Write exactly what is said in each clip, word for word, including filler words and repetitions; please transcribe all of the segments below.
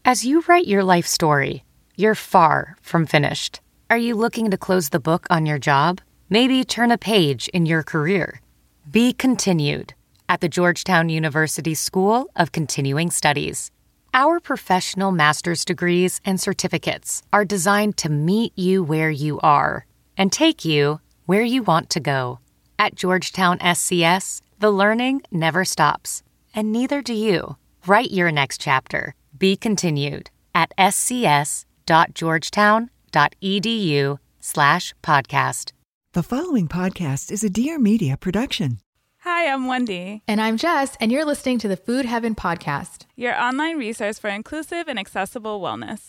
As you write your life story, you're far from finished. Are you looking to close the book on your job? Maybe turn a page in your career? Be continued at the Georgetown University School of Continuing Studies. Our professional master's degrees and certificates are designed to meet you where you are and take you where you want to go. At Georgetown S C S, the learning never stops, and neither do you. Write your next chapter. Be continued at scs.georgetown.edu slash podcast. The following podcast is a Dear Media production. Hi, I'm Wendy. And I'm Jess, and you're listening to the Food Heaven Podcast, your online resource for inclusive and accessible wellness.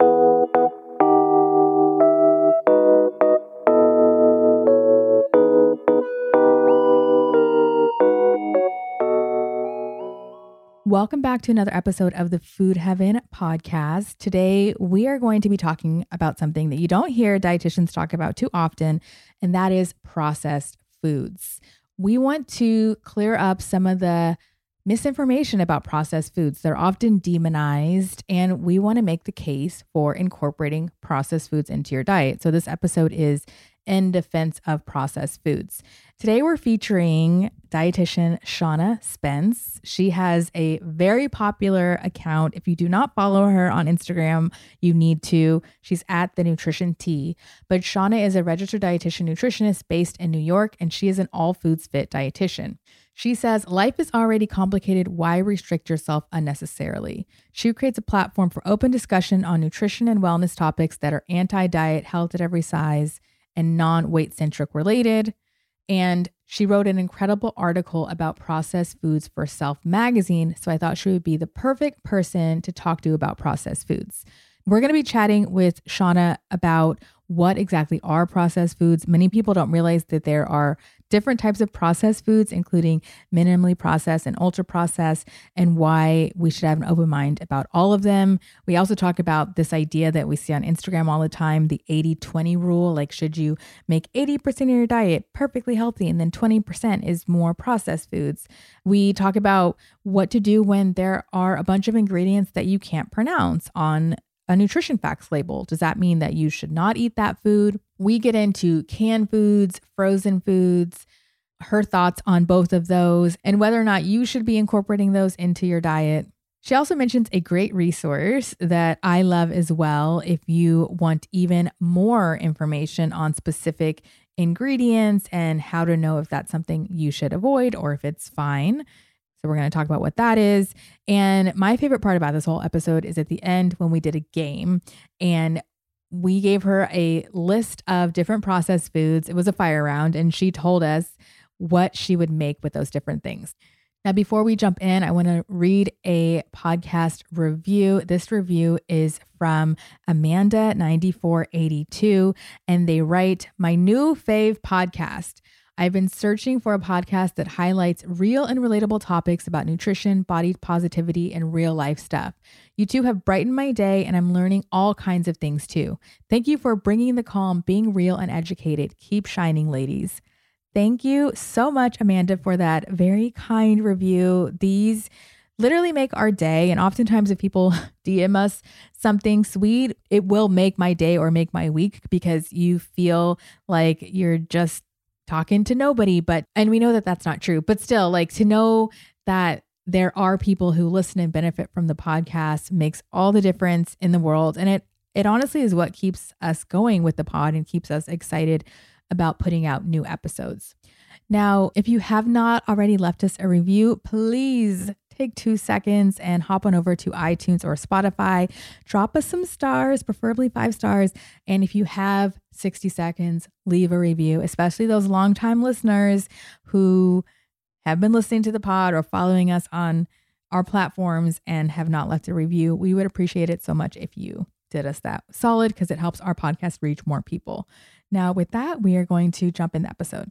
Welcome back to another episode of the Food Heaven Podcast. Today, we are going to be talking about something that you don't hear dietitians talk about too often, and that is processed foods. We want to clear up some of the misinformation about processed foods. They're often demonized, and we want to make the case for incorporating processed foods into your diet. So this episode is in defense of processed foods. Today, we're featuring dietitian Shauna Spence. She has a very popular account. If you do not follow her on Instagram, you need to. She's at The Nutrition Tea. But Shauna is a registered dietitian nutritionist based in New York, and she is an all foods fit dietitian. She says, life is already complicated. Why restrict yourself unnecessarily? She creates a platform for open discussion on nutrition and wellness topics that are anti-diet, health at every size, and non-weight centric related. And she wrote an incredible article about processed foods for Self magazine. So I thought she would be the perfect person to talk to about processed foods. We're going to be chatting with Shauna about what exactly are processed foods. Many people don't realize that there are different types of processed foods, including minimally processed and ultra processed, and why we should have an open mind about all of them. We also talk about this idea that we see on Instagram all the time, the eighty twenty rule. Like, should you make eighty percent of your diet perfectly healthy and then twenty percent is more processed foods? We talk about what to do when there are a bunch of ingredients that you can't pronounce on a nutrition facts label. Does that mean that you should not eat that food? We get into canned foods, frozen foods, her thoughts on both of those, and whether or not you should be incorporating those into your diet. She also mentions a great resource that I love as well if you want even more information on specific ingredients and how to know if that's something you should avoid or if it's fine. So we're going to talk about what that is. And my favorite part about this whole episode is at the end when we did a game and we gave her a list of different processed foods. It was a fire round and she told us what she would make with those different things. Now, before we jump in, I want to read a podcast review. This review is from Amanda ninety-four eighty-two, and they write, "My new fave podcast. I've been searching for a podcast that highlights real and relatable topics about nutrition, body positivity, and real life stuff. You two have brightened my day, and I'm learning all kinds of things too. Thank you for bringing the calm, being real and educated. Keep shining, ladies." Thank you so much, Amanda, for that very kind review. These literally make our day. And oftentimes if people D M us something sweet, it will make my day or make my week because you feel like you're just talking to nobody. But, and we know that that's not true, but still, like, to know that there are people who listen and benefit from the podcast makes all the difference in the world. And it, it honestly is what keeps us going with the pod and keeps us excited about putting out new episodes. Now, if you have not already left us a review, please take two seconds and hop on over to iTunes or Spotify. Drop us some stars, preferably five stars. And if you have sixty seconds, leave a review, especially those longtime listeners who have been listening to the pod or following us on our platforms and have not left a review. We would appreciate it so much if you did us that solid because it helps our podcast reach more people. Now, with that, we are going to jump in the episode.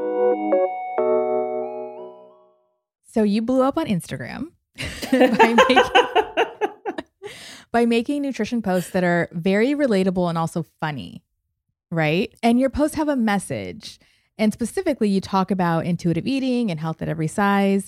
So you blew up on Instagram by, making, by making nutrition posts that are very relatable and also funny, right? And your posts have a message. And specifically, you talk about intuitive eating and health at every size.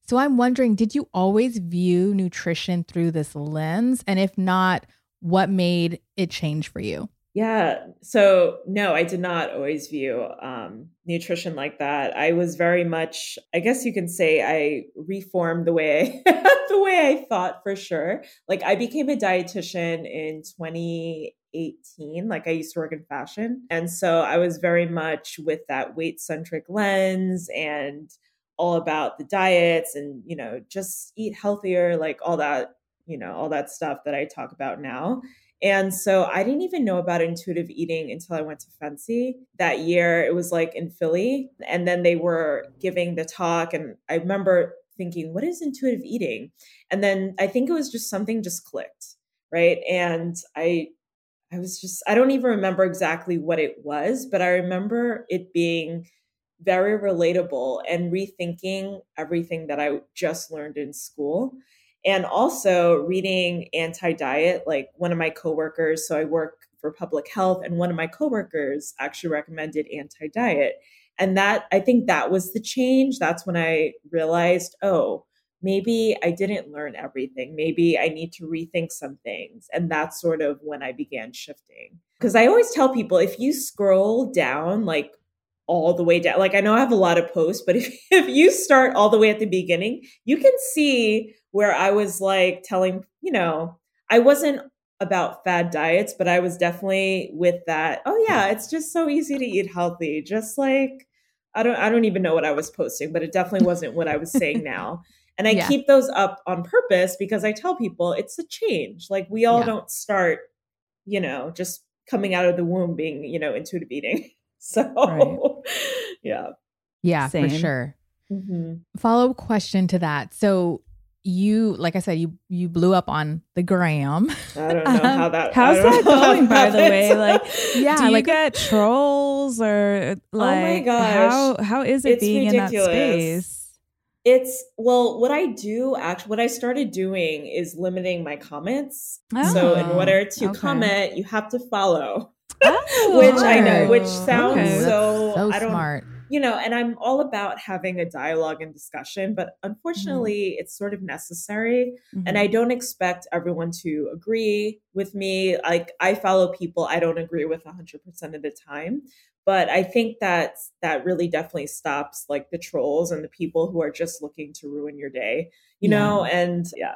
So I'm wondering, did you always view nutrition through this lens? And if not, what made it change for you? Yeah. So no, I did not always view um, nutrition like that. I was very much, I guess you can say I reformed the way I, the way I thought for sure. Like I became a dietitian in twenty eighteen. Like I used to work in fashion. And so I was very much with that weight centric lens and all about the diets and, you know, just eat healthier, like all that, you know, all that stuff that I talk about now. And so I didn't even know about intuitive eating until I went to Fancy that year. It was like in Philly. And then they were giving the talk. And I remember thinking, what is intuitive eating? And then I think it was just something just clicked, right? And I I was just, I don't even remember exactly what it was, but I remember it being very relatable and rethinking everything that I just learned in school. And also reading anti-diet, like one of my coworkers, so I work for public health, and one of my coworkers actually recommended anti-diet. And that, I think that was the change. That's when I realized, oh, maybe I didn't learn everything. Maybe I need to rethink some things. And that's sort of when I began shifting. Because I always tell people, if you scroll down, like all the way down, like I know I have a lot of posts, but if, if you start all the way at the beginning, you can see where I was like telling, you know, I wasn't about fad diets, but I was definitely with that. Oh yeah, it's just so easy to eat healthy. Just like, I don't, I don't even know what I was posting, but it definitely wasn't what I was saying now. And I yeah. keep those up on purpose because I tell people it's a change. Like we all yeah. don't start, you know, just coming out of the womb being, you know, intuitive eating. So right. yeah. Yeah, Same. for sure. Mm-hmm. Follow-up question to that. So you, like I said, you you blew up on the gram. I don't know how that. How's that going, by the way? Like, yeah, do you like, get trolls or like? Oh my gosh, how how is it it's being ridiculous. in that space? It's well, what I do actually, what I started doing is limiting my comments. Oh, so in order to okay. comment, you have to follow. Oh, which I know, which sounds okay. so, so I don't, smart. You know, and I'm all about having a dialogue and discussion, but unfortunately mm-hmm. it's sort of necessary. Mm-hmm. And I don't expect everyone to agree with me. Like I follow people I don't agree with one hundred percent of the time. But I think that that really definitely stops like the trolls and the people who are just looking to ruin your day, you yeah. know, and yeah.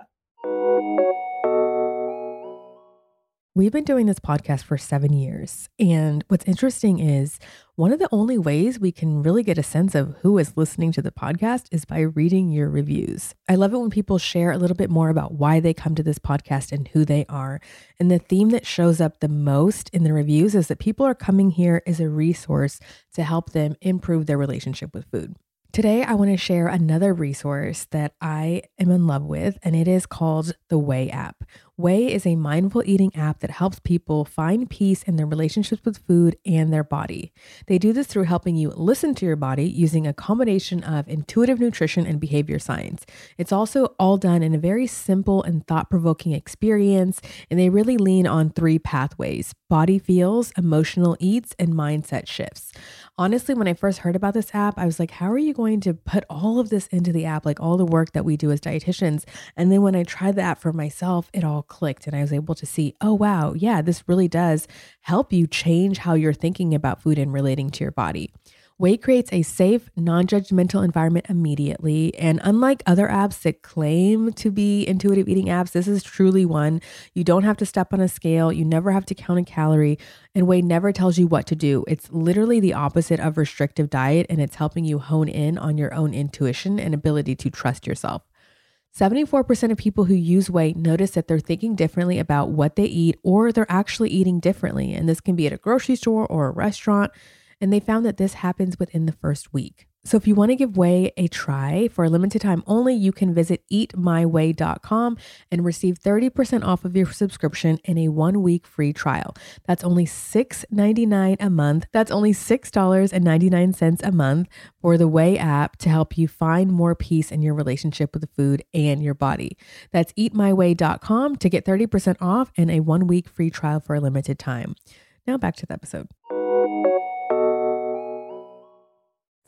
We've been doing this podcast for seven years. And what's interesting is one of the only ways we can really get a sense of who is listening to the podcast is by reading your reviews. I love it when people share a little bit more about why they come to this podcast and who they are. And the theme that shows up the most in the reviews is that people are coming here as a resource to help them improve their relationship with food. Today, I want to share another resource that I am in love with, and it is called the Way app. Way is a mindful eating app that helps people find peace in their relationships with food and their body. They do this through helping you listen to your body using a combination of intuitive nutrition and behavior science. It's also all done in a very simple and thought-provoking experience, and they really lean on three pathways: body feels, emotional eats, and mindset shifts. Honestly, when I first heard about this app, I was like, how are you going to put all of this into the app, like all the work that we do as dietitians? And then when I tried the app for myself, it all clicked and I was able to see, oh, wow, yeah, this really does help you change how you're thinking about food and relating to your body. Way creates a safe, non-judgmental environment immediately. And unlike other apps that claim to be intuitive eating apps, this is truly one. You don't have to step on a scale. You never have to count a calorie. And Way never tells you what to do. It's literally the opposite of restrictive diet, and it's helping you hone in on your own intuition and ability to trust yourself. seventy-four percent of people who use Way notice that they're thinking differently about what they eat, or they're actually eating differently. And this can be at a grocery store or a restaurant. And they found that this happens within the first week. So if you want to give Way a try for a limited time only, you can visit eat my way dot com and receive thirty percent off of your subscription and a one week free trial. That's only six dollars and ninety-nine cents a month. That's only six dollars and ninety-nine cents a month for the Way app to help you find more peace in your relationship with the food and your body. That's eat my way dot com to get thirty percent off and a one week free trial for a limited time. Now back to the episode.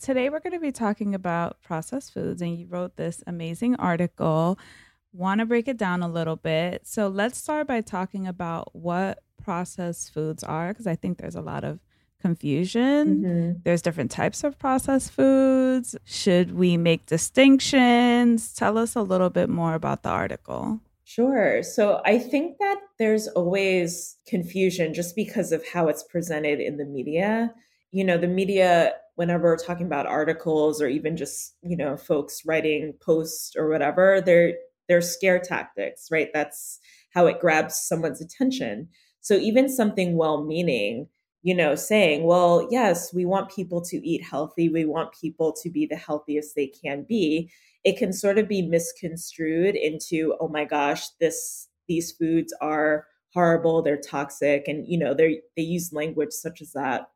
today we're going to be talking about processed foods, and you wrote this amazing article. Want to break it down a little bit. So let's start by talking about what processed foods are, because I think there's a lot of confusion. Mm-hmm. There's different types of processed foods. Should we make distinctions? Tell us a little bit more about the article. Sure. So I think that there's always confusion just because of how it's presented in the media. You know, the media, whenever we're talking about articles or even just, you know, folks writing posts or whatever, they're they're scare tactics, right? That's how it grabs someone's attention. So even something well-meaning, you know, saying, well, yes, we want people to eat healthy. We want people to be the healthiest they can be. It can sort of be misconstrued into, oh my gosh, this these foods are horrible. They're toxic. And, you know, they they use language such as that.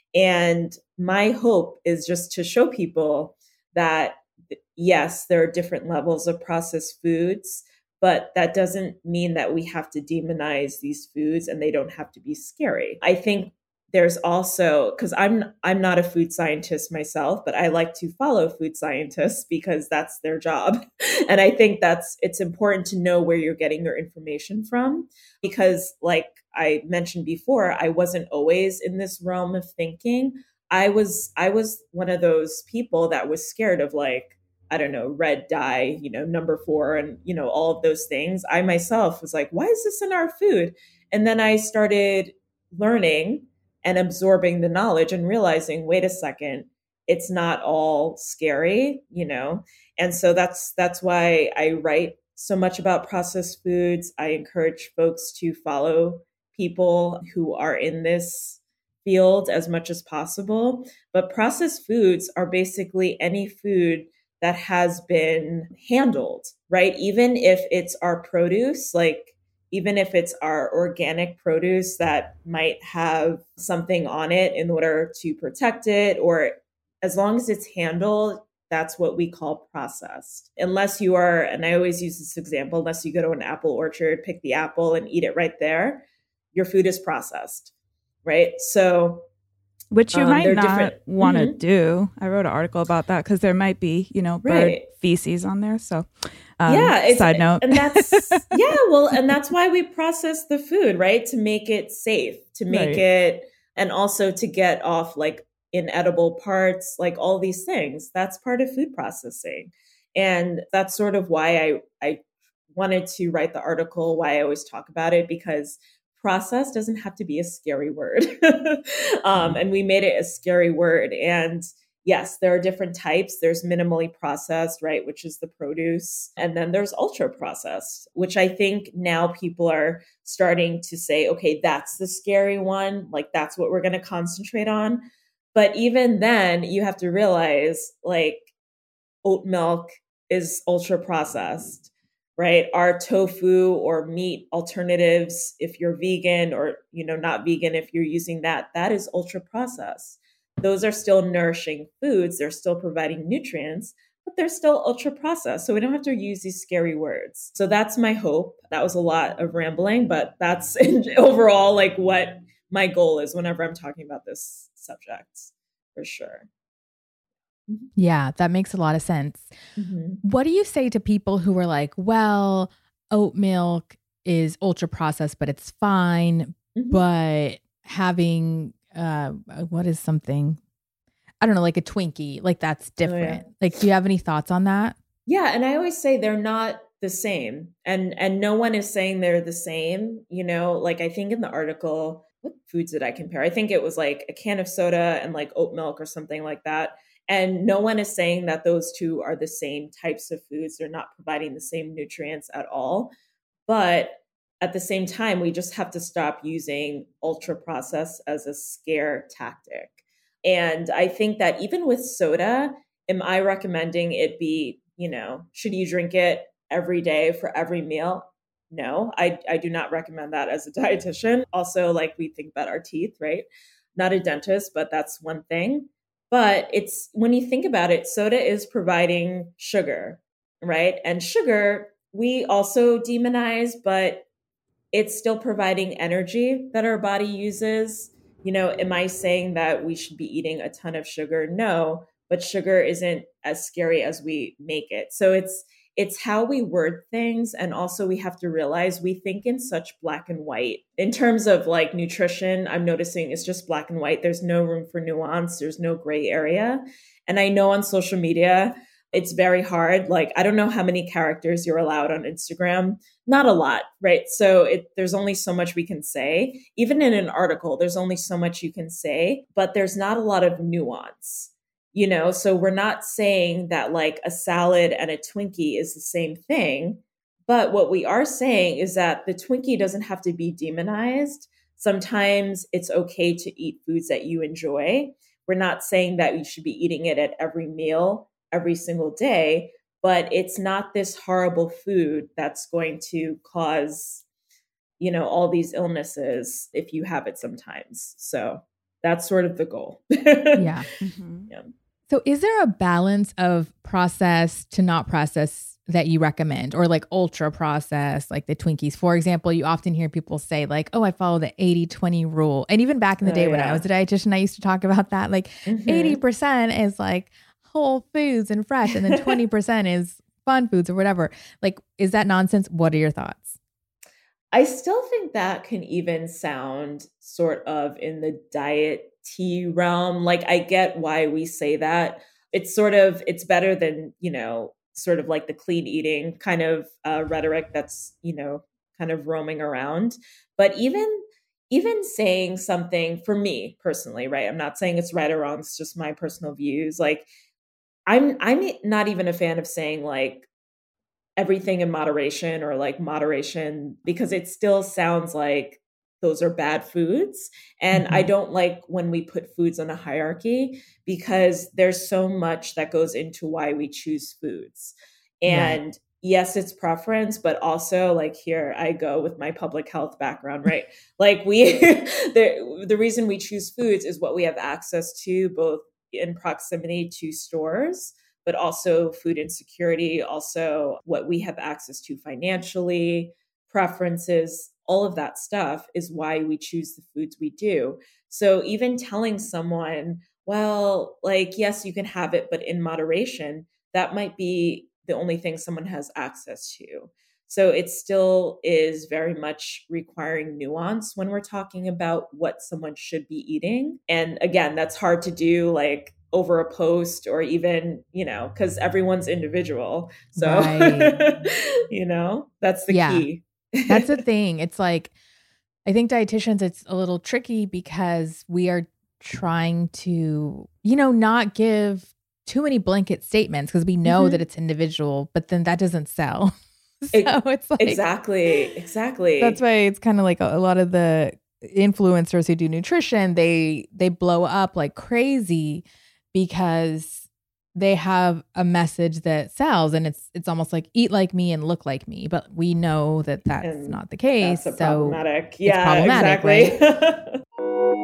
And my hope is just to show people that, yes, there are different levels of processed foods, but that doesn't mean that we have to demonize these foods and they don't have to be scary. I think there's also, because I'm I'm not a food scientist myself, but I like to follow food scientists because that's their job. And I think that's it's important to know where you're getting your information from, because like I mentioned before, I wasn't always in this realm of thinking. I was I was one of those people that was scared of, like, I don't know, red dye, you know, number four, and, you know, all of those things. I myself was like, why is this in our food? And then I started learning and absorbing the knowledge and realizing, wait a second, it's not all scary, you know? And so that's that's why I write so much about processed foods. I encourage folks to follow people who are in this field as much as possible. But processed foods are basically any food that has been handled, right? Even if it's our produce, like even if it's our organic produce that might have something on it in order to protect it, or as long as it's handled, that's what we call processed. Unless you are, and I always use this example, unless you go to an apple orchard, pick the apple and eat it right there, your food is processed, right? So Which you um, might not different. want to mm-hmm. do. I wrote an article about that because there might be, you know, bird right. feces on there. So um, yeah, it's, side note. and that's, yeah, well, and that's why we process the food, right? To make it safe, to make Right. it, and also to get off like inedible parts, like all these things. That's part of food processing. And that's sort of why I, I wanted to write the article, why I always talk about it, because process doesn't have to be a scary word. um, and we made it a scary word. And yes, there are different types. There's minimally processed, right, which is the produce. And then there's ultra processed, which I think now people are starting to say, okay, that's the scary one. Like, that's what we're going to concentrate on. But even then, you have to realize, like, oat milk is ultra processed, right? Our tofu or meat alternatives, if you're vegan, or, you know, not vegan, if you're using that, that is ultra processed. Those are still nourishing foods. They're still providing nutrients, but they're still ultra processed. So we don't have to use these scary words. So that's my hope. That was a lot of rambling, but that's overall like what my goal is whenever I'm talking about this subject, for sure. Yeah, that makes a lot of sense. Mm-hmm. What do you say to people who are like, well, oat milk is ultra processed, but it's fine, Mm-hmm. but having, uh, what is something, I don't know, like a Twinkie, like that's different. Oh, yeah. Like, do you have any thoughts on that? Yeah. And I always say they're not the same, and, and no one is saying they're the same. You know, like I think in the article, what foods did I compare? I think it was like a can of soda and like oat milk or something like that. And no one is saying that those two are the same types of foods. They're not providing the same nutrients at all. But at the same time, we just have to stop using ultra processed as a scare tactic. And I think that even with soda, am I recommending it be, you know, should you drink it every day for every meal? No, I, I do not recommend that as a dietitian. Also, like, we think about our teeth, right? Not a dentist, but that's one thing. But it's, when you think about it, soda is providing sugar, right? And sugar, we also demonize, but it's still providing energy that our body uses. You know, am I saying that we should be eating a ton of sugar? No, but sugar isn't as scary as we make it. So it's it's how we word things. And also we have to realize we think in such black and white. In terms of like nutrition, I'm noticing it's just black and white. There's no room for nuance. There's no gray area. And I know on social media, it's very hard. Like, I don't know how many characters you're allowed on Instagram. Not a lot, right? So it, there's only so much we can say. Even in an article, there's only so much you can say, but there's not a lot of nuance. You know, so we're not saying that like a salad and a Twinkie is the same thing. But what we are saying is that the Twinkie doesn't have to be demonized. Sometimes it's okay to eat foods that you enjoy. We're not saying that you should be eating it at every meal, every single day, but it's not this horrible food that's going to cause, you know, all these illnesses if you have it sometimes. So that's sort of the goal. Yeah. Mm-hmm. Yeah. So is there a balance of processed to not processed that you recommend, or like ultra processed, like the Twinkies? For example, you often hear people say like, oh, I follow the eighty twenty rule. And even back in the day oh, when yeah. I was a dietitian, I used to talk about that. Like mm-hmm. eighty percent is like whole foods and fresh, and then twenty percent is fun foods or whatever. Like, is that nonsense? What are your thoughts? I still think that can even sound sort of in the diet tea realm. Like, I get why we say that. It's sort of, it's better than, you know, sort of like the clean eating kind of uh, rhetoric that's, you know, kind of roaming around. But even, even saying something for me personally, right? I'm not saying it's right or wrong. It's just my personal views. Like, I'm, I'm not even a fan of saying like everything in moderation or like moderation, because it still sounds like those are bad foods. And mm-hmm. I don't like when we put foods on a hierarchy, because there's so much that goes into why we choose foods. And yeah. yes, it's preference, but also like here I go with my public health background, right? Like we, the, the reason we choose foods is what we have access to, both in proximity to stores, but also food insecurity, also what we have access to financially, preferences. All of that stuff is why we choose the foods we do. So even telling someone, well, like, yes, you can have it, but in moderation, that might be the only thing someone has access to. So it still is very much requiring nuance when we're talking about what someone should be eating. And again, that's hard to do like over a post or even, you know, because everyone's individual. So, right. you know, that's the yeah. key. That's the thing. It's like, I think dietitians, it's a little tricky because we are trying to, you know, not give too many blanket statements because we know mm-hmm. that it's individual, but then that doesn't sell. So it's like, exactly, exactly. That's why it's kind of like a, a lot of the influencers who do nutrition, they, they blow up like crazy because they have a message that sells, and it's it's almost like eat like me and look like me, but we know that that's and not the case. That's so problematic. Yeah, problematic, exactly. Right?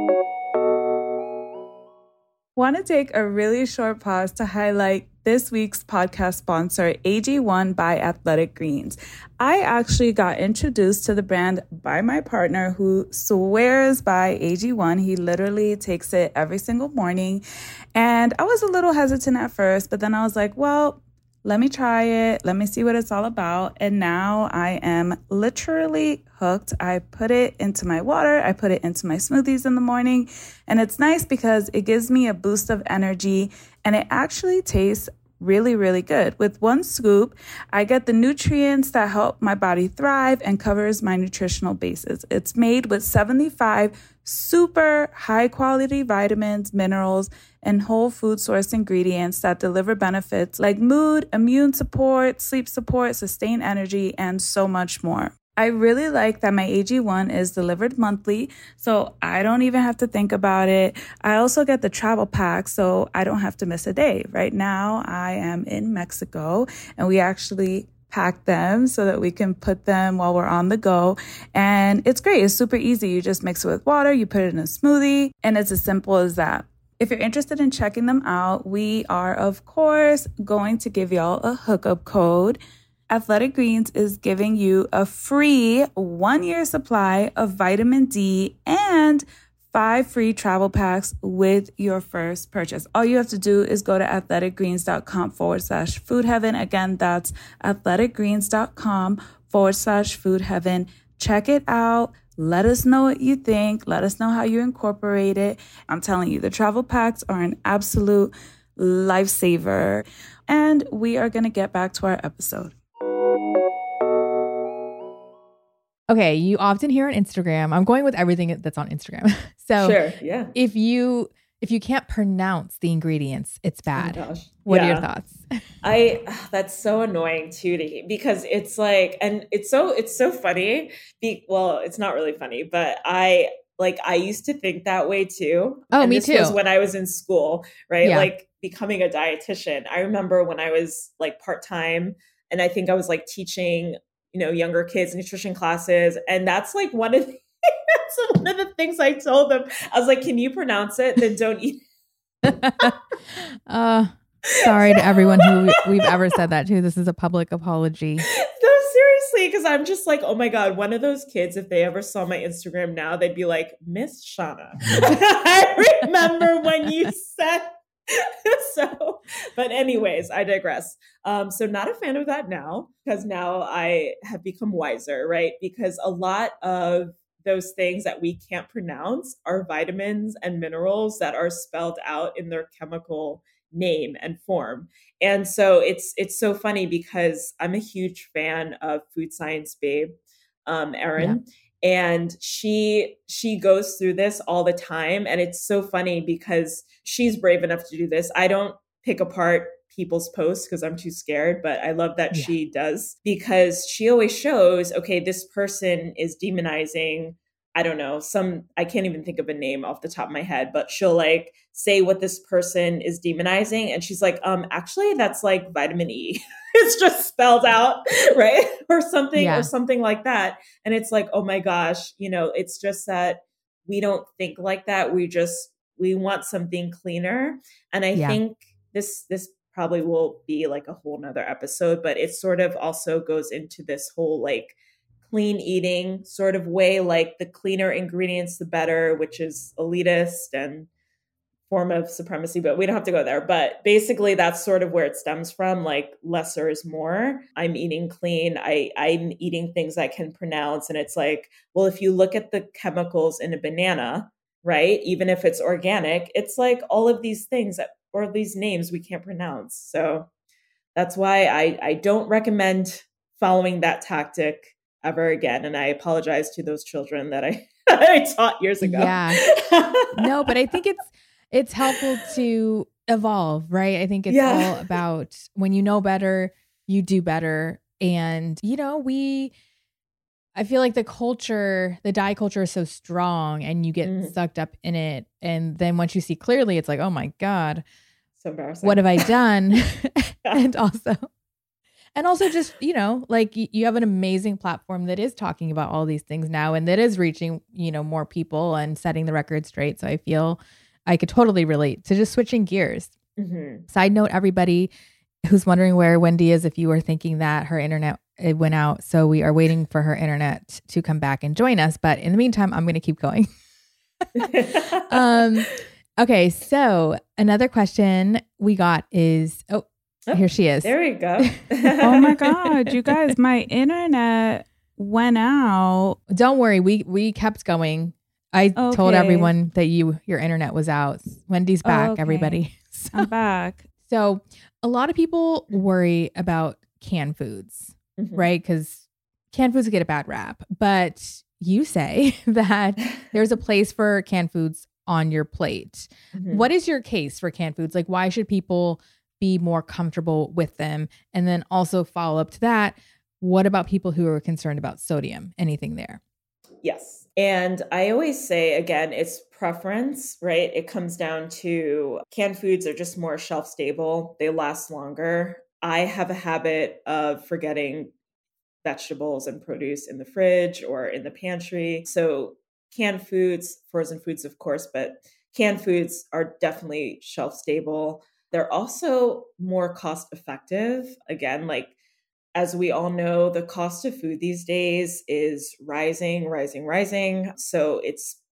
Want to take a really short pause to highlight this week's podcast sponsor, A G one by Athletic Greens. I actually got introduced to the brand by my partner who swears by A G one. He literally takes it every single morning. And I was a little hesitant at first, but then I was like, well, let me try it. Let me see what it's all about. And now I am literally hooked. I put it into my water. I put it into my smoothies in the morning. And it's nice because it gives me a boost of energy, and it actually tastes really, really good. With one scoop, I get the nutrients that help my body thrive and covers my nutritional bases. It's made with seventy-five super high quality vitamins, minerals, and whole food source ingredients that deliver benefits like mood, immune support, sleep support, sustained energy, and so much more. I really like that my A G one is delivered monthly, so I don't even have to think about it. I also get the travel pack, so I don't have to miss a day. Right now, I am in Mexico, and we actually pack them so that we can put them while we're on the go. And it's great. It's super easy. You just mix it with water, you put it in a smoothie, and it's as simple as that. If you're interested in checking them out, we are, of course, going to give y'all a hookup code. Athletic Greens is giving you a free one-year supply of vitamin D and five free travel packs with your first purchase. All you have to do is go to athleticgreens.com forward slash food heaven. Again, that's athleticgreens.com forward slash food heaven. Check it out. Let us know what you think. Let us know how you incorporate it. I'm telling you, the travel packs are an absolute lifesaver. And we are going to get back to our episode. Okay, you often hear on Instagram, I'm going with everything that's on Instagram. So sure, yeah. if you if you can't pronounce the ingredients, it's bad. Oh gosh. What yeah. are your thoughts? I that's so annoying too to because it's like, and it's so it's so funny. Be, well, it's not really funny, but I like I used to think that way too. Oh, and me this too. Was when I was in school, right? Yeah. Like becoming a dietitian. I remember when I was like part-time, and I think I was like teaching, you know, younger kids nutrition classes. And that's like one of the, that's one of the things I told them. I was like, can you pronounce it? Then don't eat it. uh, sorry to everyone who we've ever said that to. This is a public apology. No, seriously, because I'm just like, oh my God, one of those kids, if they ever saw my Instagram now, they'd be like, Miss Shauna. I remember when you said so, but anyways, I digress. Um, so not a fan of that now, because now I have become wiser, right? Because a lot of those things that we can't pronounce are vitamins and minerals that are spelled out in their chemical name and form. And so it's it's so funny because I'm a huge fan of Food Science Babe, um, Erin. Yeah. And she she goes through this all the time. And it's so funny because she's brave enough to do this. I don't pick apart people's posts because I'm too scared, but I love that yeah. she does, because she always shows, okay, this person is demonizing, I don't know, some, I can't even think of a name off the top of my head, but she'll like say what this person is demonizing. And she's like, um, actually, that's like vitamin E. It's just spelled out, right? Or something, yeah. or something like that. And it's like, oh my gosh, you know, it's just that we don't think like that. We just, we want something cleaner. And I yeah. think this, this probably will be like a whole nother episode, but it sort of also goes into this whole like clean eating sort of way, like the cleaner ingredients, the better, which is elitist and form of supremacy, but we don't have to go there. But basically that's sort of where it stems from, like lesser is more. I'm eating clean. I, I'm eating things I can pronounce. And it's like, well, if you look at the chemicals in a banana, right, even if it's organic, it's like all of these things that, or these names we can't pronounce. So that's why I, I don't recommend following that tactic ever again. And I apologize to those children that I, I taught years ago. Yeah. No, but I think it's, it's helpful to evolve, right? I think it's yeah. all about when you know better, you do better. And, you know, we, I feel like the culture, the diet culture is so strong and you get mm. sucked up in it. And then once you see clearly, it's like, oh my God, so embarrassing. What have I done? and also, and also just, you know, like you have an amazing platform that is talking about all these things now and that is reaching, you know, more people and setting the record straight. So I feel I could totally relate to just switching gears. Mm-hmm. Side note, everybody who's wondering where Wendy is, if you were thinking that her internet it went out. So we are waiting for her internet to come back and join us. But in the meantime, I'm going to keep going. um, okay. So another question we got is, oh, oh, here she is. There we go. Oh my God, you guys, my internet went out. Don't worry. We, we kept going. I okay. told everyone that you your internet was out. Wendy's back, oh, okay. everybody. So, I'm back. So a lot of people worry about canned foods, mm-hmm. right? Because canned foods get a bad rap. But you say that there's a place for canned foods on your plate. Mm-hmm. What is your case for canned foods? Like, why should people be more comfortable with them? And then also follow up to that, what about people who are concerned about sodium? Anything there? Yes. And I always say, again, it's preference, right? It comes down to canned foods are just more shelf stable. They last longer. I have a habit of forgetting vegetables and produce in the fridge or in the pantry. So canned foods, frozen foods, of course, but canned foods are definitely shelf stable. They're also more cost effective. Again, like, as we all know, the cost of food these days is rising, rising, rising. So it's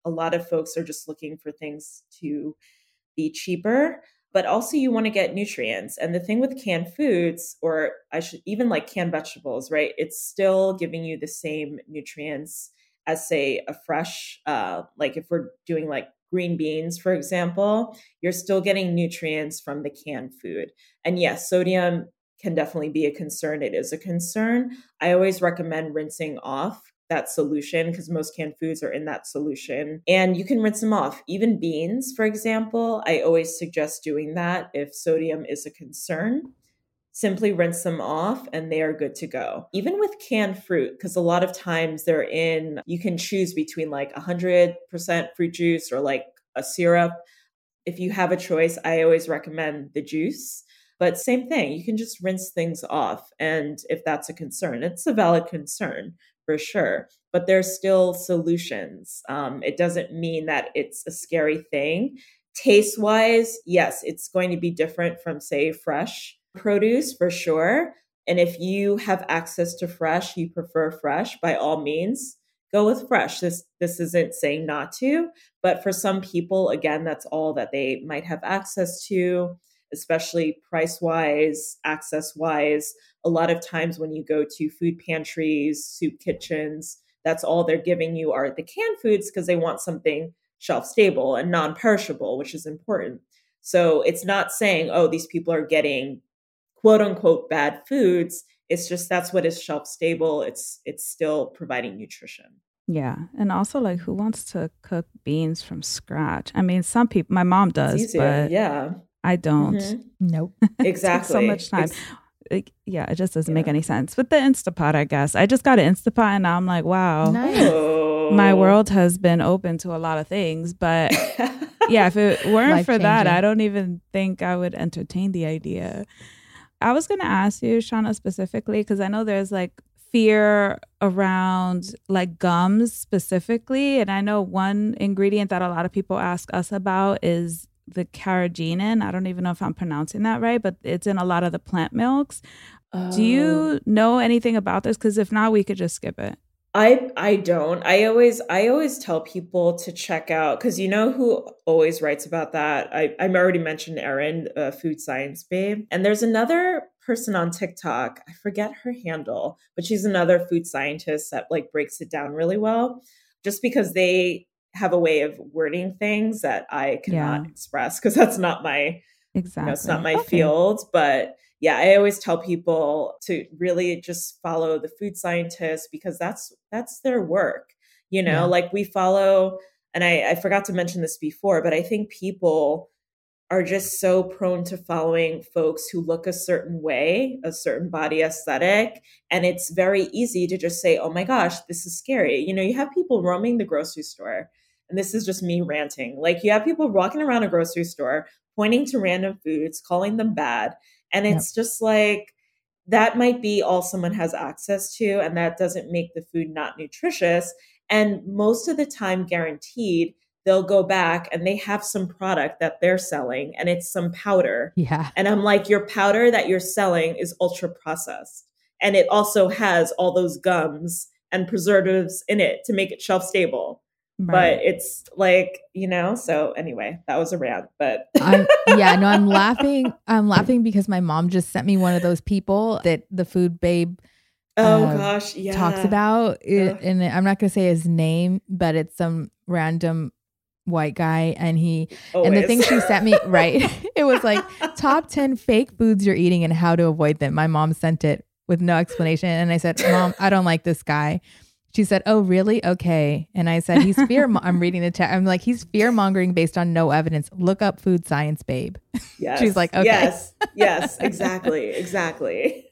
a lot of folks are just looking for things to be cheaper, but also you want to get nutrients. And the thing with canned foods, or I should even like canned vegetables, right? It's still giving you the same nutrients as say a fresh, uh, like if we're doing like green beans, for example, you're still getting nutrients from the canned food. And yes, sodium can definitely be a concern. It is a concern. I always recommend rinsing off that solution because most canned foods are in that solution and you can rinse them off. Even beans, for example, I always suggest doing that if sodium is a concern. Simply rinse them off and they are good to go. Even with canned fruit, because a lot of times they're in, you can choose between like one hundred percent fruit juice or like a syrup. If you have a choice, I always recommend the juice. But same thing, you can just rinse things off. And if that's a concern, it's a valid concern for sure. But there's still solutions. Um, it doesn't mean that it's a scary thing. Taste-wise, yes, it's going to be different from, say, fresh produce for sure. And if you have access to fresh, you prefer fresh, by all means, go with fresh. This this isn't saying not to, but for some people, again, that's all that they might have access to, especially price-wise, access-wise. A lot of times when you go to food pantries, soup kitchens, that's all they're giving you are the canned foods because they want something shelf-stable and non-perishable, which is important. So it's not saying, oh, these people are getting quote unquote bad foods. It's just that's what is shelf stable. It's it's still providing nutrition. Yeah. And also like who wants to cook beans from scratch? I mean, some people, my mom does, but yeah. I don't. Mm-hmm. Nope. Exactly. so much time. Ex- It, yeah, it just doesn't yeah. make any sense. With the Instapot, I guess. I just got an Instapot and now I'm like, wow. Nice. Oh. My world has been open to a lot of things. But yeah, if it weren't for that, I don't even think I would entertain the idea. I was going to ask you, Shauna, specifically, because I know there's like fear around like gums specifically. And I know one ingredient that a lot of people ask us about is the carrageenan. I don't even know if I'm pronouncing that right, but it's in a lot of the plant milks. Oh. Do you know anything about this? Because if not, we could just skip it. I I don't. I always I always tell people to check out, because you know who always writes about that? I, I already mentioned Erin, uh, Food Science Babe. And there's another person on TikTok. I forget her handle, but she's another food scientist that like breaks it down really well, just because they have a way of wording things that I cannot yeah. express because that's not my, exactly. you know, it's not my okay. field. But yeah, I always tell people to really just follow the food scientists because that's, that's their work, you know, yeah. like we follow, and I, I forgot to mention this before, but I think people are just so prone to following folks who look a certain way, a certain body aesthetic. And it's very easy to just say, oh my gosh, this is scary. You know, you have people roaming the grocery store. And this is just me ranting. Like you have people walking around a grocery store, pointing to random foods, calling them bad. And it's yep. just like, that might be all someone has access to. And that doesn't make the food not nutritious. And most of the time, guaranteed, they'll go back and they have some product that they're selling and it's some powder. Yeah. And I'm like, your powder that you're selling is ultra processed. And it also has all those gums and preservatives in it to make it shelf stable. Right. But it's like, you know, so anyway, that was a rant, but I'm, yeah, no, I'm laughing. I'm laughing because my mom just sent me one of those people that the Food Babe oh uh, gosh, yeah. talks about it, and I'm not going to say his name, but it's some random white guy. And he, Always. and the thing she sent me, right. It was like top ten fake foods you're eating and how to avoid them. My mom sent it with no explanation. And I said, Mom, I don't like this guy. She said, oh, really? Okay. And I said, he's fear. Mo- I'm reading the text. I'm like, he's fear mongering based on no evidence. Look up Food Science Babe. Yes. She's like, okay. Yes. Yes, exactly. Exactly.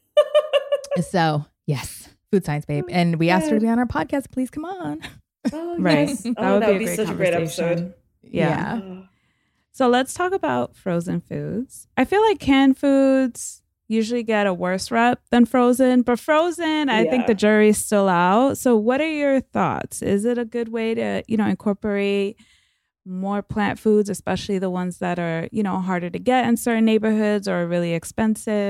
So yes, Food Science Babe. And we asked her to be on our podcast. Please come on. Oh, right. Yes. That oh, would that be, would a be great such a great episode. Yeah. yeah. So let's talk about frozen foods. I feel like canned foods usually get a worse rep than frozen, but frozen, I yeah. think the jury's still out. So what are your thoughts? Is it a good way to, you know, incorporate more plant foods, especially the ones that are, you know, harder to get in certain neighborhoods or really expensive?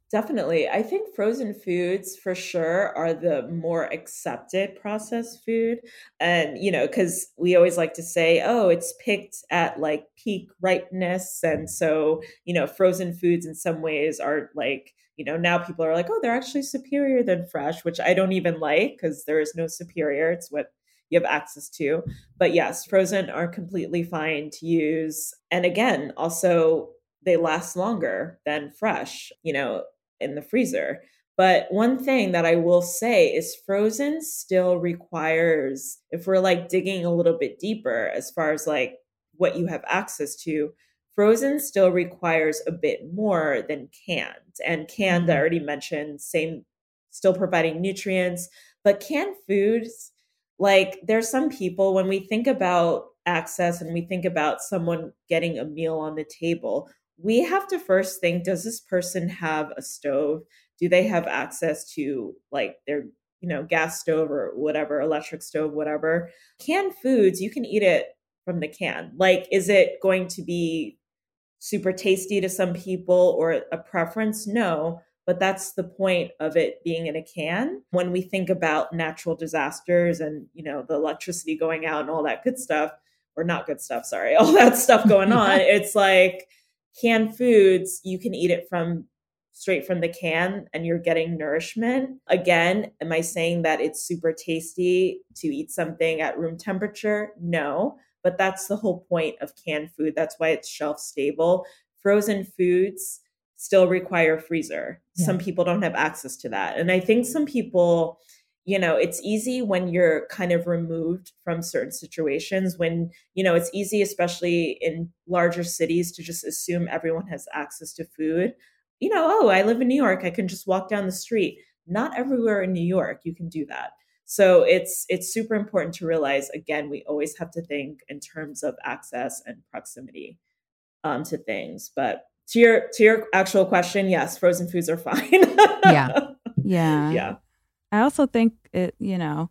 Definitely. I think frozen foods for sure are the more accepted processed food. And, you know, because we always like to say, oh, it's picked at like peak ripeness. And so, you know, frozen foods in some ways are like, you know, now people are like, oh, they're actually superior than fresh, which I don't even like because there is no superior. It's what you have access to. But yes, frozen are completely fine to use. And again, also, they last longer than fresh, you know, in the freezer. But one thing that I will say is frozen still requires, if we're like digging a little bit deeper as far as like what you have access to, frozen still requires a bit more than canned. And canned, I already mentioned, same, still providing nutrients. But canned foods, like there's some people, when we think about access and we think about someone getting a meal on the table, we have to first think, does this person have a stove? Do they have access to like their, you know, gas stove or whatever, electric stove, whatever? Canned foods, you can eat it from the can. Like, is it going to be super tasty to some people or a preference? No, but that's the point of it being in a can. When we think about natural disasters and, you know, the electricity going out and all that good stuff, or not good stuff, sorry, all that stuff going on, it's like, canned foods, you can eat it from straight from the can and you're getting nourishment. Again, am I saying that it's super tasty to eat something at room temperature? No, but that's the whole point of canned food. That's why it's shelf stable. Frozen foods still require a freezer. Yeah. Some people don't have access to that. And I think some people, you know, it's easy when you're kind of removed from certain situations, when, you know, it's easy, especially in larger cities, to just assume everyone has access to food. You know, oh, I live in New York, I can just walk down the street. Not everywhere in New York you can do that. So it's it's super important to realize, again, we always have to think in terms of access and proximity um, to things. But to your to your actual question, yes, frozen foods are fine. Yeah. Yeah. Yeah. I also think it, you know,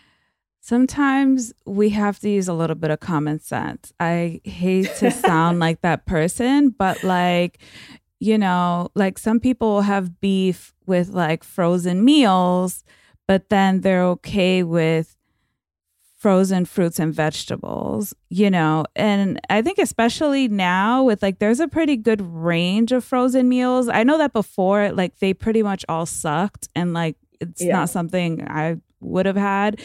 sometimes we have to use a little bit of common sense. I hate to sound like that person, but like, you know, like some people have beef with like frozen meals, but then they're okay with frozen fruits and vegetables, you know, and I think especially now with like, there's a pretty good range of frozen meals. I know that before, like they pretty much all sucked and like, it's yeah. not something I would have had,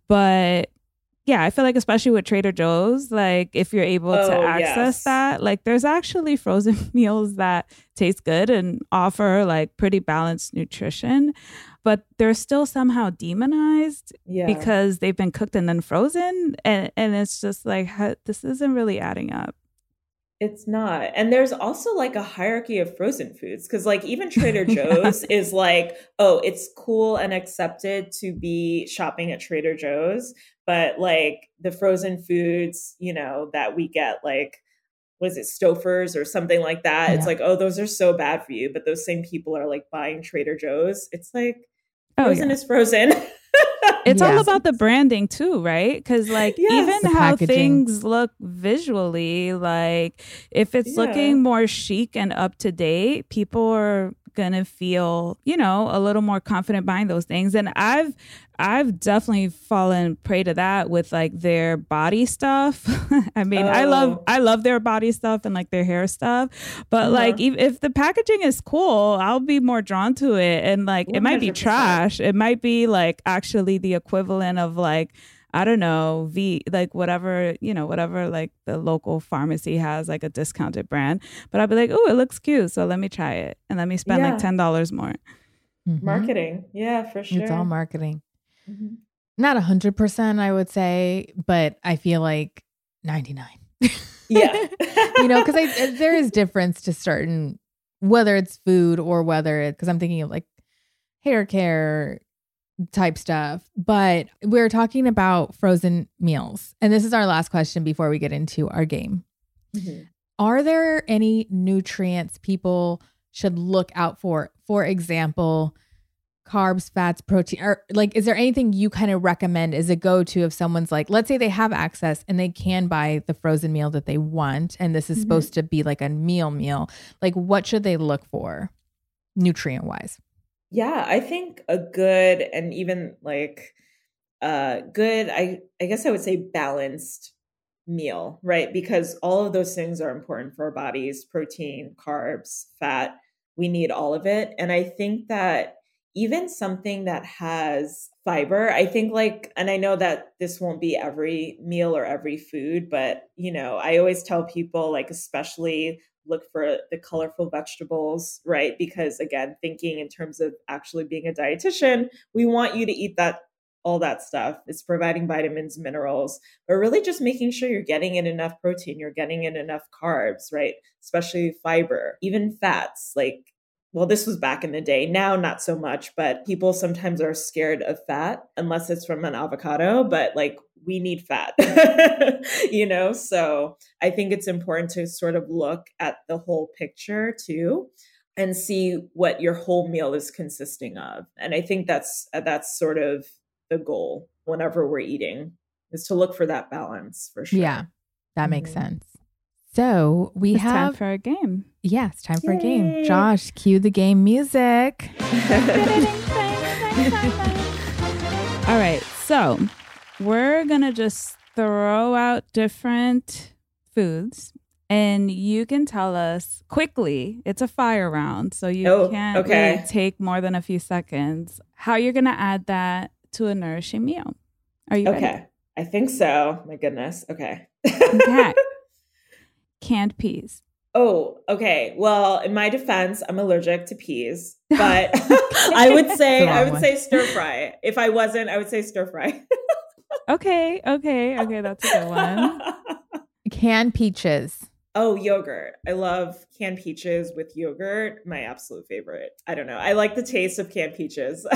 but yeah, I feel like especially with Trader Joe's, like if you're able oh, to access yes. that, like there's actually frozen meals that taste good and offer like pretty balanced nutrition, but they're still somehow demonized yeah. because they've been cooked and then frozen. And, and it's just like, this isn't really adding up. It's not. And there's also like a hierarchy of frozen foods because like even Trader Joe's is like, oh, it's cool and accepted to be shopping at Trader Joe's. But like the frozen foods, you know, that we get like, was it Stouffer's or something like that? Yeah. It's like, oh, those are so bad for you. But those same people are like buying Trader Joe's. It's like frozen oh, yeah. is frozen. It's yes. all about the branding too, right? Because like yes. even the how packaging. Things look visually, like if it's yeah. looking more chic and up to date, people are gonna feel, you know, a little more confident buying those things. And I've I've definitely fallen prey to that with like their body stuff. I mean, oh. I love I love their body stuff and like their hair stuff. But uh-huh. like if, if the packaging is cool, I'll be more drawn to it. And like one hundred percent. It might be trash. It might be like actually the equivalent of like, I don't know, V like whatever, you know, whatever like the local pharmacy has like a discounted brand. But I'll be like, oh, it looks cute. So let me try it. And let me spend yeah. like ten dollars more. Mm-hmm. Marketing. Yeah, for sure. It's all marketing. Mm-hmm. Not a hundred percent, I would say, but I feel like ninety-nine. Yeah. You know, because I there is difference to certain, whether it's food or whether it, because I'm thinking of like hair care type stuff. But we're talking about frozen meals. And this is our last question before we get into our game. Mm-hmm. Are there any nutrients people should look out for? For example, carbs, fats, protein, or like, is there anything you kind of recommend as a go-to if someone's like, let's say they have access and they can buy the frozen meal that they want, and this is mm-hmm. supposed to be like a meal meal, like what should they look for? nutrient wise? Yeah, I think a good and even like uh good, I I guess I would say balanced meal, right? Because all of those things are important for our bodies, protein, carbs, fat. We need all of it. And I think that even something that has fiber, I think like, and I know that this won't be every meal or every food, but you know, I always tell people like, especially look for the colorful vegetables, right? Because again, thinking in terms of actually being a dietitian, we want you to eat that all that stuff. It's providing vitamins, minerals, but really just making sure you're getting in enough protein, you're getting in enough carbs, right? Especially fiber, even fats. Like, well, this was back in the day. Now, not so much, but people sometimes are scared of fat unless it's from an avocado, but like we need fat, you know? So I think it's important to sort of look at the whole picture too and see what your whole meal is consisting of. And I think that's, that's sort of the goal whenever we're eating, is to look for that balance for sure. Yeah, that Mm-hmm. makes sense. So we It's have time for a game. yeah, it's time for a game. Yay. Josh, cue the game music. All right. So we're going to just throw out different foods and you can tell us quickly. It's a fire round. So you Oh, can't okay. really take more than a few seconds. How you're going to add that to a nourishing meal. Are you ready? Okay. I think so. My goodness. Okay. Okay. Canned peas. Oh, okay. Well, in my defense, I'm allergic to peas, but I would say The wrong I would one. say stir fry. If I wasn't, I would say stir fry. Okay. Okay. Okay. That's a good one. Canned peaches. Oh, yogurt. I love canned peaches with yogurt. My absolute favorite. I don't know. I like the taste of canned peaches.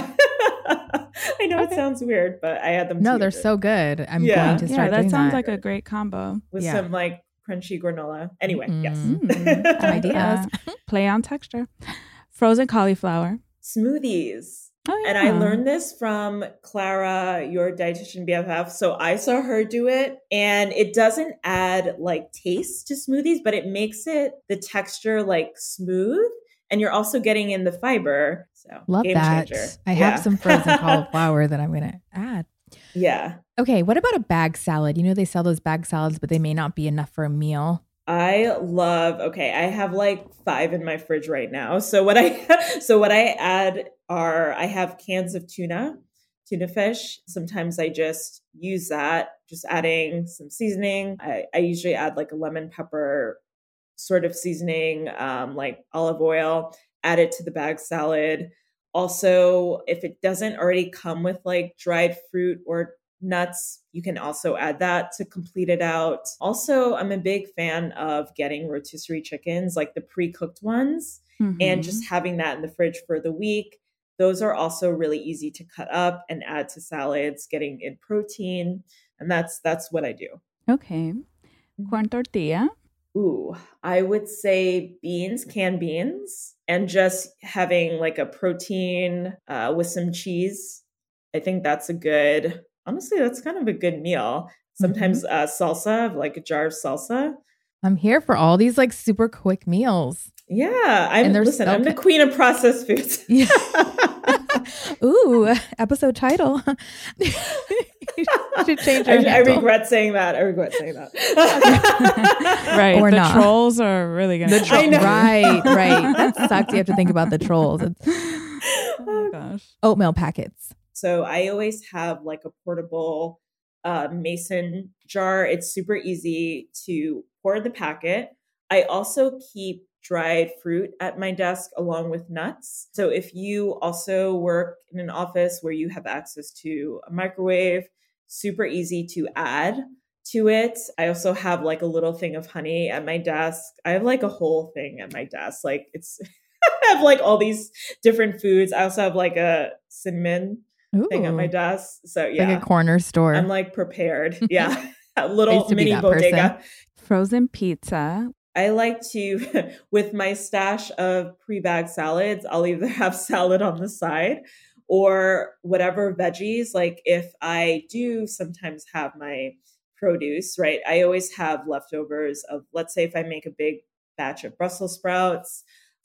I know Okay. it sounds weird, but I add them. No, to they're yogurt so good. I'm Yeah. going to Yeah, start that doing sounds that. like a great combo. with Yeah. some like crunchy granola. Anyway, yes. Mm. Mm, I like Ideas. that. Play on texture. Frozen cauliflower. Smoothies. Oh, yeah. And I learned this from Clara, your dietitian B F F. So I saw her do it, and it doesn't add like taste to smoothies, but it makes it the texture like smooth, and you're also getting in the fiber. So Love game that. changer. I Yeah. have some frozen cauliflower that I'm going to add. Yeah. Okay, what about a bag salad? You know, they sell those bag salads, but they may not be enough for a meal. I love, okay, I have like five in my fridge right now. So what I so what I add are I have cans of tuna, tuna fish. Sometimes I just use that, just adding some seasoning. I, I usually add like a lemon pepper sort of seasoning, um, like olive oil, add it to the bag salad. Also, if it doesn't already come with like dried fruit or nuts, you can also add that to complete it out. Also, I'm a big fan of getting rotisserie chickens, like the pre-cooked ones, and Mhm. just having that in the fridge for the week. Those are also really easy to cut up and add to salads, getting in protein. And that's that's what I do. Okay. Corn tortilla. Ooh, I would say beans, canned beans, and just having like a protein uh, with some cheese. I think that's a good, honestly, that's kind of a good meal. Sometimes uh, salsa, like a jar of salsa. I'm here for all these like super quick meals. Yeah, I'm And they're listen, so I'm the good. queen of processed foods. Yeah. Ooh, episode title. You should change your I, I handle. regret saying that. I regret saying that. Right. Or the not. trolls are really going The to tro- I know. right, right. That sucks. You have to think about the trolls. It's Oh my gosh. oatmeal packets. So I always have like a portable uh, mason jar. It's super easy to pour the packet. I also keep dried fruit at my desk along with nuts. So if you also work in an office where you have access to a microwave, super easy to add to it. I also have like a little thing of honey at my desk. I have like a whole thing at my desk. Like it's, I have like all these different foods. I also have like a cinnamon Ooh, thing at my desk. So yeah, like a corner store. I'm like prepared. Yeah. A I little used to be mini that bodega. person. Frozen pizza. I like to, with my stash of pre-bagged salads, I'll either have salad on the side or whatever veggies. Like if I do sometimes have my produce, right? I always have leftovers of, let's say if I make a big batch of Brussels sprouts,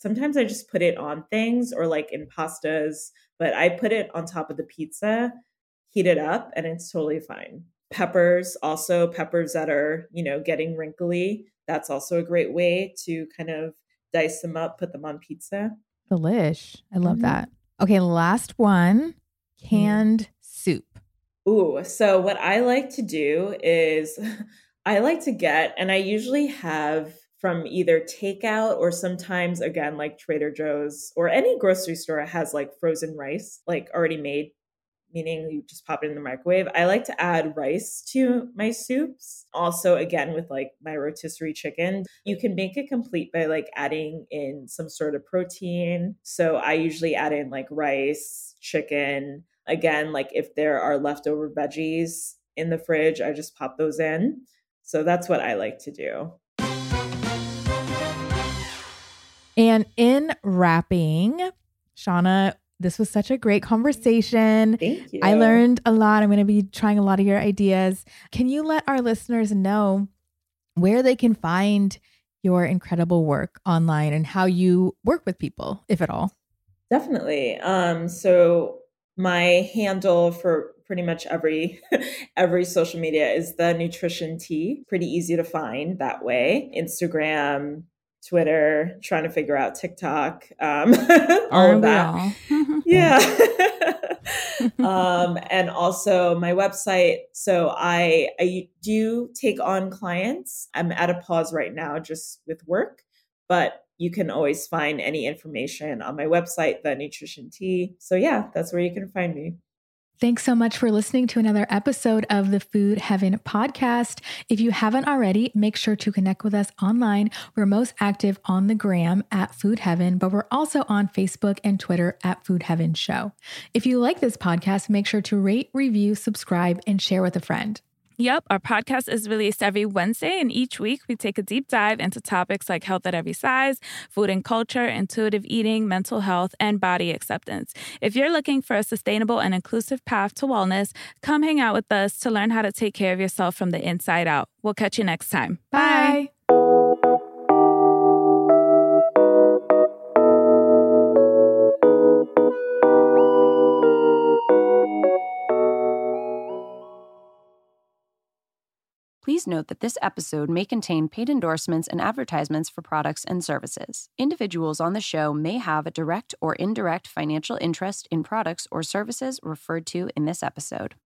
Sometimes I just put it on things or like in pastas, but I put it on top of the pizza, heat it up, and it's totally fine. Peppers, also peppers that are, you know, getting wrinkly. That's also a great way to kind of dice them up, put them on pizza. Delish. I love Mhm. that. Okay, last one, canned soup. Ooh, so what I like to do is I like to get, and I usually have from either takeout or sometimes, again, like Trader Joe's or any grocery store has like frozen rice, like already made, meaning you just pop it in the microwave. I like to add rice to my soups. Also, again, with like my rotisserie chicken, you can make it complete by like adding in some sort of protein. So I usually add in like rice, chicken. Again, like if there are leftover veggies in the fridge, I just pop those in. So that's what I like to do. And in wrapping, Shauna, this was such a great conversation. Thank you. I learned a lot. I'm going to be trying a lot of your ideas. Can you let our listeners know where they can find your incredible work online and how you work with people, if at all? Definitely. Um, so my handle for pretty much every every social media is The Nutrition Tea. Pretty easy to find that way. Instagram, Twitter, trying to figure out TikTok, um, all of that. Yeah. um, and also my website. So I, I do take on clients. I'm at a pause right now just with work, but you can always find any information on my website, The Nutrition Tea. So yeah, that's where you can find me. Thanks so much for listening to another episode of the Food Heaven podcast. If you haven't already, make sure to connect with us online. We're most active on the gram at Food Heaven, but we're also on Facebook and Twitter at Food Heaven Show. If you like this podcast, make sure to rate, review, subscribe, and share with a friend. Yep, our podcast is released every Wednesday, and each week we take a deep dive into topics like health at every size, food and culture, intuitive eating, mental health, and body acceptance. If you're looking for a sustainable and inclusive path to wellness, come hang out with us to learn how to take care of yourself from the inside out. We'll catch you next time. Bye. Please note that this episode may contain paid endorsements and advertisements for products and services. Individuals on the show may have a direct or indirect financial interest in products or services referred to in this episode.